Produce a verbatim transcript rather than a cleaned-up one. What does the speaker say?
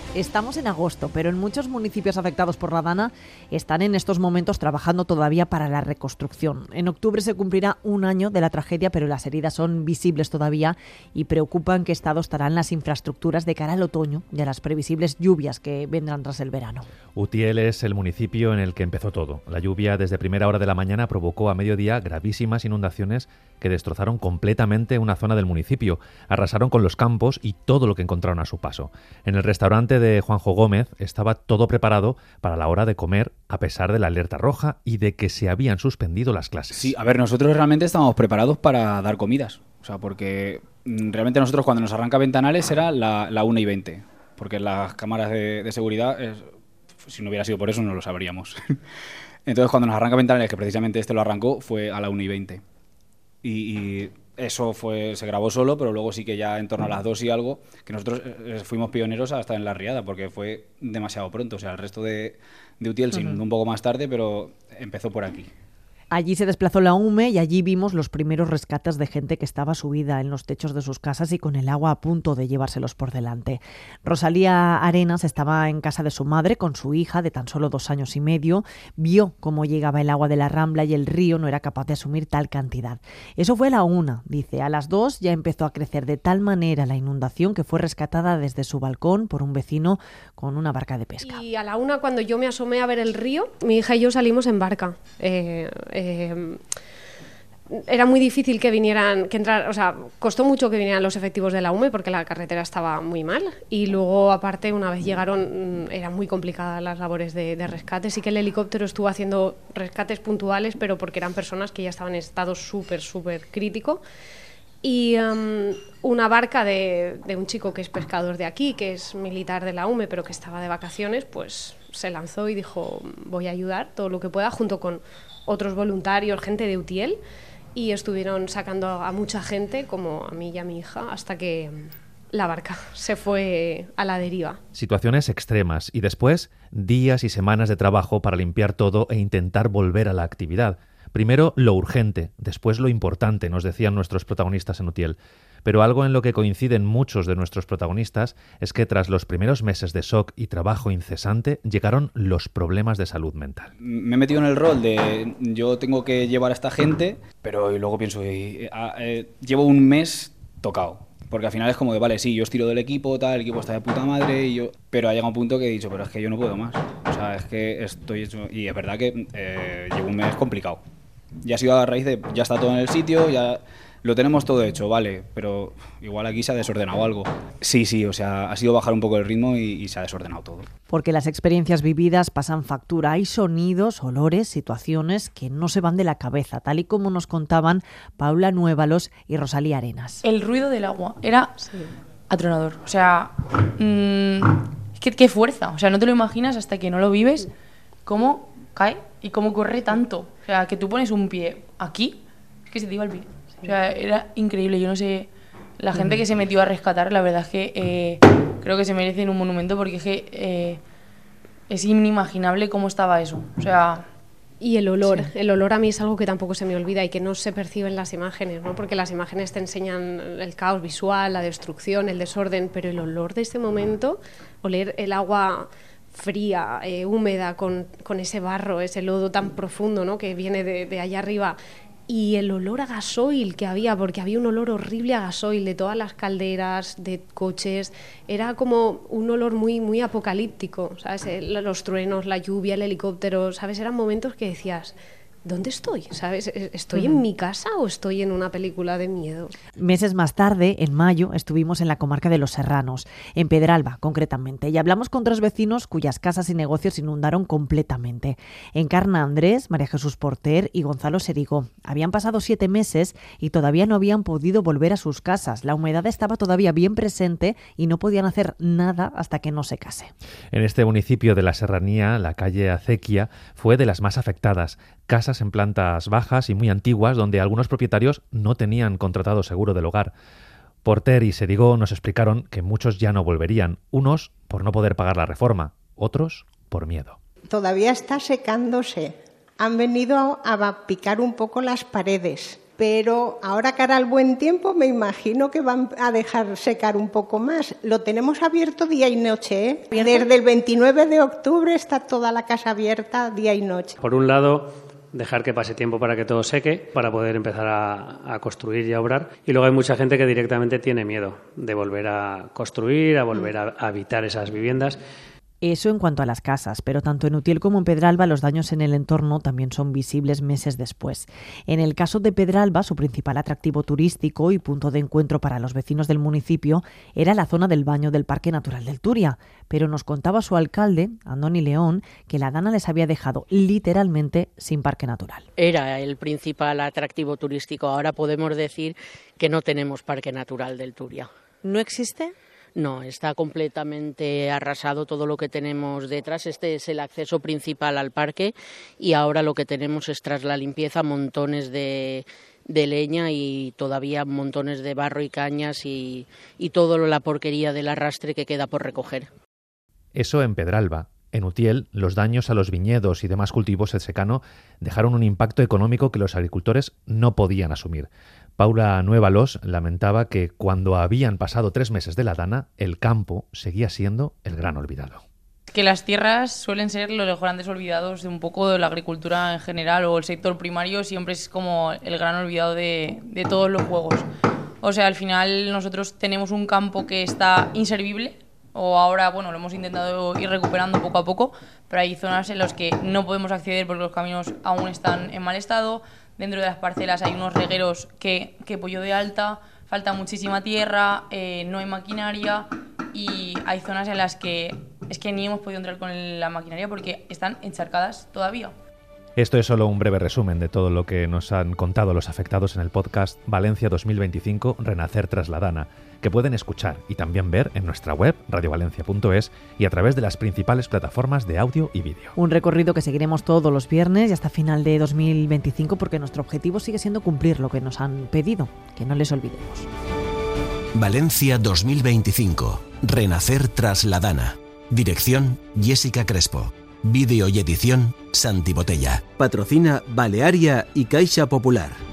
Estamos en agosto, pero en muchos municipios afectados por la Dana están en estos momentos trabajando todavía para la reconstrucción. En octubre se cumplirá un año de la tragedia, pero las heridas son visibles todavía y preocupa en qué estado estarán las infraestructuras de cara al otoño y a las previsibles lluvias que vendrán tras el verano. Utiel es el municipio en el que empezó todo. La lluvia desde primera hora de la mañana provocó a mediodía gravísimas inundaciones que destrozaron completamente una zona del municipio, arrasaron con los campos y todo lo que encontraron a su paso. En el restaurante de Juanjo Gómez estaba todo preparado para la hora de comer, a pesar de la alerta roja y de que se habían suspendido las clases. Sí, a ver, nosotros realmente estábamos preparados para dar comidas. O sea, porque realmente nosotros cuando nos arranca Ventanales era la, la una y veinte. Porque las cámaras de, de seguridad, es, si no hubiera sido por eso, no lo sabríamos. Entonces, cuando nos arranca Ventanales, que precisamente este lo arrancó, fue a la una y veinte. Y, y eso fue se grabó solo, pero luego sí que ya en torno a las dos y algo, que nosotros eh, fuimos pioneros hasta en la riada, porque fue demasiado pronto. O sea, el resto de, de Utiel se inundó un poco más tarde, pero empezó por aquí. Allí se desplazó la U M E y allí vimos los primeros rescates de gente que estaba subida en los techos de sus casas y con el agua a punto de llevárselos por delante. Rosalía Arenas estaba en casa de su madre con su hija de tan solo dos años y medio. Vio cómo llegaba el agua de la Rambla y el río no era capaz de asumir tal cantidad. Eso fue a la una, dice. A las dos ya empezó a crecer de tal manera la inundación que fue rescatada desde su balcón por un vecino con una barca de pesca. Y a la una, cuando yo me asomé a ver el río, mi hija y yo salimos en barca. Eh, Eh, era muy difícil que vinieran, que entrar, o sea, costó mucho que vinieran los efectivos de la U M E porque la carretera estaba muy mal y luego aparte una vez llegaron eran muy complicadas las labores de, de rescate. Sí que el helicóptero estuvo haciendo rescates puntuales, pero porque eran personas que ya estaban en estado súper, súper crítico. Y um, una barca de, de un chico que es pescador de aquí, que es militar de la U M E, pero que estaba de vacaciones, pues se lanzó y dijo, voy a ayudar todo lo que pueda, junto con otros voluntarios, gente de Utiel, y estuvieron sacando a mucha gente, como a mí y a mi hija, hasta que la barca se fue a la deriva. Situaciones extremas y después días y semanas de trabajo para limpiar todo e intentar volver a la actividad. Primero lo urgente, después lo importante, nos decían nuestros protagonistas en Utiel. Pero algo en lo que coinciden muchos de nuestros protagonistas es que tras los primeros meses de shock y trabajo incesante llegaron los problemas de salud mental. Me he metido en el rol de yo tengo que llevar a esta gente, pero luego pienso, eh, eh, llevo un mes tocado. Porque al final es como de, vale, sí, yo os tiro del equipo, tal, el equipo está de puta madre, y yo... pero ha llegado un punto que he dicho, pero es que yo no puedo más. O sea, es que estoy hecho... Y es verdad que eh, llevo un mes complicado. Ya ha sido a raíz de, ya está todo en el sitio, ya lo tenemos todo hecho, vale, pero igual aquí se ha desordenado algo. Sí, sí, o sea, ha sido bajar un poco el ritmo y, y se ha desordenado todo. Porque las experiencias vividas pasan factura. Hay sonidos, olores, situaciones que no se van de la cabeza, tal y como nos contaban Paula Nuévalos y Rosalía Arenas. El ruido del agua era sí. atronador, o sea, mmm, qué, qué fuerza, o sea, no te lo imaginas hasta que no lo vives, cómo cae y cómo corre tanto. O sea, que tú pones un pie aquí, es que se te iba el pie. O sea, era increíble. Yo no sé, la gente que se metió a rescatar, la verdad es que eh, creo que se merecen un monumento porque es que eh, es inimaginable cómo estaba eso. O sea... Y el olor, sí. el olor a mí es algo que tampoco se me olvida y que no se percibe en las imágenes, ¿no? Porque las imágenes te enseñan el caos visual, la destrucción, el desorden, pero el olor de ese momento, oler el agua fría, eh, húmeda, con, con ese barro, ese lodo tan profundo, ¿no? Que viene de, de allá arriba, y el olor a gasoil que había, porque había un olor horrible a gasoil de todas las calderas, de coches, era como un olor muy, muy apocalíptico, ¿sabes? Los truenos, la lluvia, el helicóptero, ¿sabes? Eran momentos que decías, ¿dónde estoy? ¿Sabes? ¿Estoy en mi casa o estoy en una película de miedo? Meses más tarde, en mayo, estuvimos en la comarca de Los Serranos, en Pedralba concretamente, y hablamos con tres vecinos cuyas casas y negocios inundaron completamente. Encarna Andrés, María Jesús Porter y Gonzalo Serigó. Habían pasado siete meses y todavía no habían podido volver a sus casas. La humedad estaba todavía bien presente y no podían hacer nada hasta que no secase. En este municipio de la Serranía, la calle Acequia fue de las más afectadas. Casas en plantas bajas y muy antiguas donde algunos propietarios no tenían contratado seguro del hogar. Porter y Serigó nos explicaron que muchos ya no volverían, unos por no poder pagar la reforma, otros por miedo. Todavía está secándose. Han venido a picar un poco las paredes, Pero ahora cara al buen tiempo me imagino que van a dejar secar un poco más. Lo tenemos abierto día y noche, ¿eh? Desde el veintinueve de octubre está toda la casa abierta día y noche. Por un lado, dejar que pase tiempo para que todo seque, para poder empezar a, a construir y a obrar. Y luego hay mucha gente que directamente tiene miedo de volver a construir, a volver a, a habitar esas viviendas. Eso en cuanto a las casas, pero tanto en Utiel como en Pedralba los daños en el entorno también son visibles meses después. En el caso de Pedralba, su principal atractivo turístico y punto de encuentro para los vecinos del municipio era la zona del baño del Parque Natural del Turia, pero nos contaba su alcalde, Andoni León, que la Dana les había dejado literalmente sin parque natural. Era el principal atractivo turístico, ahora podemos decir que no tenemos Parque Natural del Turia. ¿No existe? No, está completamente arrasado todo lo que tenemos detrás. Este es el acceso principal al parque y ahora lo que tenemos es, tras la limpieza, montones de, de leña y todavía montones de barro y cañas y, y toda la porquería del arrastre que queda por recoger. Eso en Pedralba. En Utiel, los daños a los viñedos y demás cultivos en secano dejaron un impacto económico que los agricultores no podían asumir. Paula Nuevalos lamentaba que cuando habían pasado tres meses de la Dana, el campo seguía siendo el gran olvidado. Que las tierras suelen ser los grandes olvidados de un poco de la agricultura en general, o el sector primario siempre es como el gran olvidado de, de todos los juegos. O sea, al final nosotros tenemos un campo que está inservible, o ahora, bueno, lo hemos intentado ir recuperando poco a poco, pero hay zonas en las que no podemos acceder porque los caminos aún están en mal estado. Dentro de las parcelas hay unos regueros que, que pollo de alta, falta muchísima tierra, eh, no hay maquinaria y hay zonas en las que es que ni hemos podido entrar con la maquinaria porque están encharcadas todavía. Esto es solo un breve resumen de todo lo que nos han contado los afectados en el podcast Valencia dos mil veinticinco, Renacer tras la Dana, que pueden escuchar y también ver en nuestra web radio valencia punto es y a través de las principales plataformas de audio y vídeo. Un recorrido que seguiremos todos los viernes y hasta final de dos mil veinticinco porque nuestro objetivo sigue siendo cumplir lo que nos han pedido, que no les olvidemos. Valencia dos mil veinticinco, Renacer tras la Dana. Dirección Jessica Crespo. Vídeo y edición Santi Botella. Patrocina Balearia y Caixa Popular.